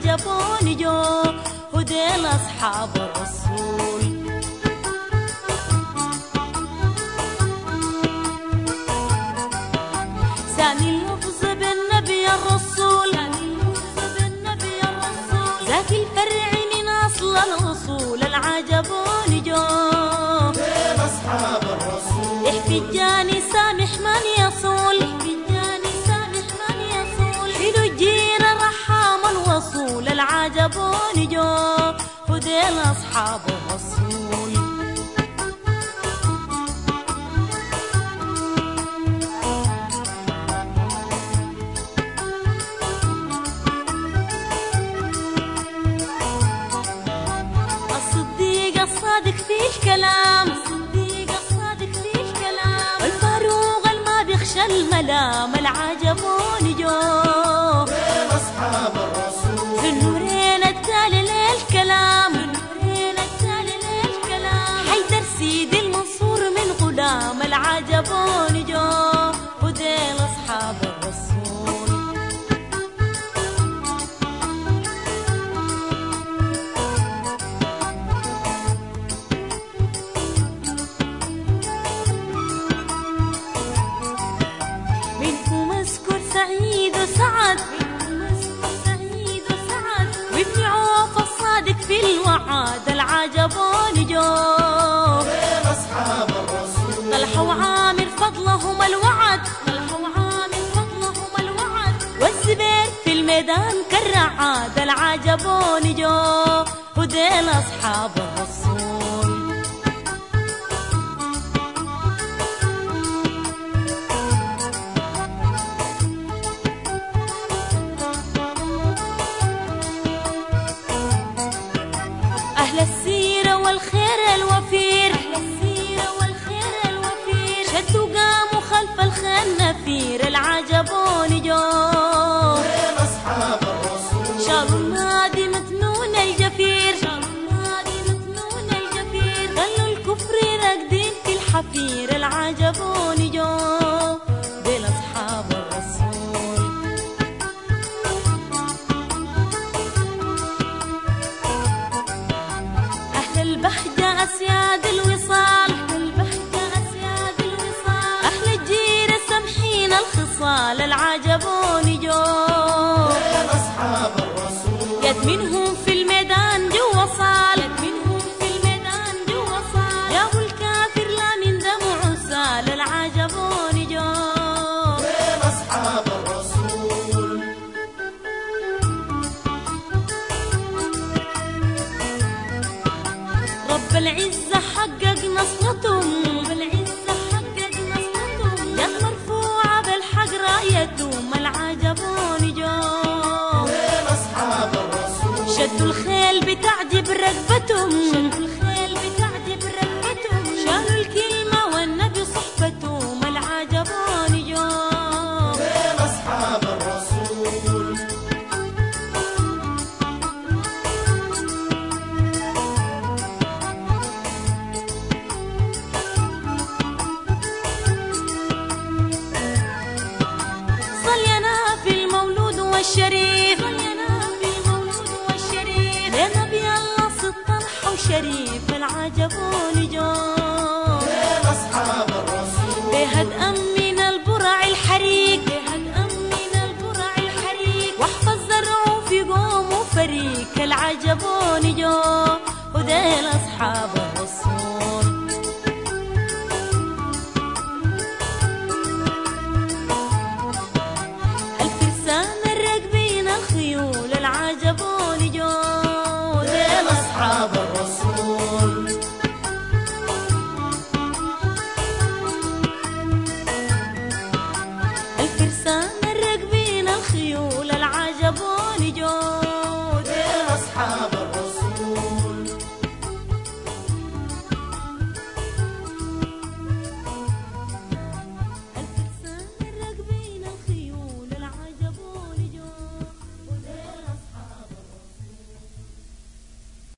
العجبون جو هديل أصحاب الرسول. ثاني اللفظ بالنبي الرسول، ذاك الفرع من أصل الأصول العجبون جو هديل أصحاب الرسول. احفي الجاني سامح من يصول، حلو الجير الرحام الوصول العجبون جو هديل أصحاب الرسول. الصديق الصادق في الكلام، الفاروق الما بيخشى الملام العجبون جو هديل أصحاب الرسول. في النورين التالي للكلام، حيدر سيد المنصور من غلام العجبون جو هديل أصحاب الرسول. منكم اذكر سعيد وسعد، وابن عوف الصادق في الوعاد العجبون جو هديل أصحاب الرسول. طلحة وعامر فضلهم الوعد، والزبير في الميدان كالرعاد العجبون جو هديل أصحاب الرسول. أهل السيرة والخير الوفير، شدوا قاموا خلف الخنافير العجبون جو هديل أصحاب الرسول. شالوا النادي متنون الجفير، خلوا الكفر راقدين في الحفير العجبون جو هديل أصحاب الرسول. أهل البهجة أسياد الوصال، أهل الجيرة سمحين الخصال العجبون جو هديل أصحاب الرسول. يد منهم في الميدان جوا صال، جابوا الكافر لا من دمع سال العجبون جو هديل أصحاب الرسول. رب العزة حقق نصرتهم، يد مرفوعة بالحق رايتهم العجبون جو هديل أصحاب الرسول. شدوا الخيل بتعجب ركبتهم، شالوا الكلمة والنبي صحبتهم العجبون جو هديل أصحاب الرسول. صلينا في المولود والشريف، لنبي الله طلحة وشريف العجبون جو هديل أصحاب الرسول. بهد أمن البرع الحريق، واحفظ زرعه في قوم وفريق العجبون جو هديل أصحاب